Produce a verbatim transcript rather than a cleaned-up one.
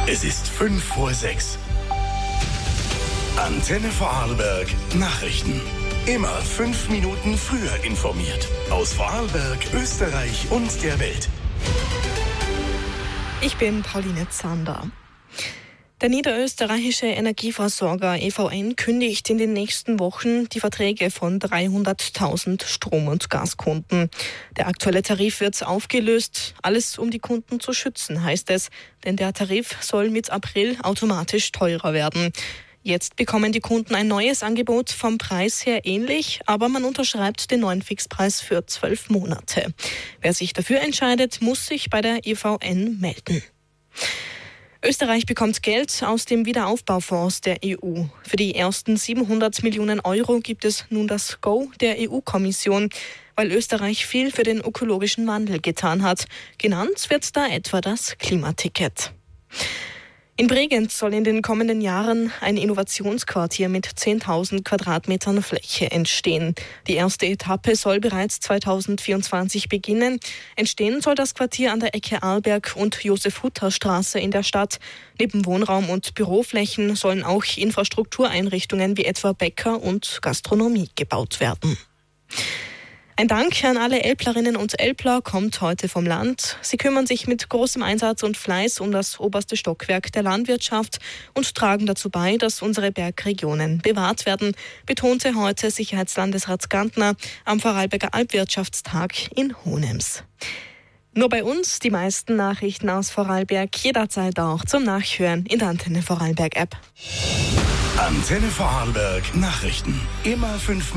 Es ist fünf vor sechs. Antenne Vorarlberg Nachrichten. Immer fünf Minuten früher informiert. Aus Vorarlberg, Österreich und der Welt. Ich bin Pauline Zander. Der niederösterreichische Energieversorger E V N kündigt in den nächsten Wochen die Verträge von dreihunderttausend Strom- und Gaskunden. Der aktuelle Tarif wird aufgelöst, alles um die Kunden zu schützen, heißt es, denn der Tarif soll mit April automatisch teurer werden. Jetzt bekommen die Kunden ein neues Angebot, vom Preis her ähnlich, aber man unterschreibt den neuen Fixpreis für zwölf Monate. Wer sich dafür entscheidet, muss sich bei der E V N melden. Österreich bekommt Geld aus dem Wiederaufbaufonds der E U. Für die ersten siebenhundert Millionen Euro gibt es nun das Go der E U-Kommission, weil Österreich viel für den ökologischen Wandel getan hat. Genannt wird da etwa das Klimaticket. In Bregenz soll in den kommenden Jahren ein Innovationsquartier mit zehntausend Quadratmetern Fläche entstehen. Die erste Etappe soll bereits zweitausendvierundzwanzig beginnen. Entstehen soll das Quartier an der Ecke Arlberg- und Josef-Hutter-Straße in der Stadt. Neben Wohnraum- und Büroflächen sollen auch Infrastruktureinrichtungen wie etwa Bäcker und Gastronomie gebaut werden. Ein Dank an alle Elblerinnen und Elbler kommt heute vom Land. Sie kümmern sich mit großem Einsatz und Fleiß um das oberste Stockwerk der Landwirtschaft und tragen dazu bei, dass unsere Bergregionen bewahrt werden, betonte heute Sicherheitslandesrat Gantner am Vorarlberger Alpwirtschaftstag in Hohenems. Nur bei uns die meisten Nachrichten aus Vorarlberg, jederzeit auch zum Nachhören in der Antenne Vorarlberg App. Antenne Vorarlberg Nachrichten. Immer fünf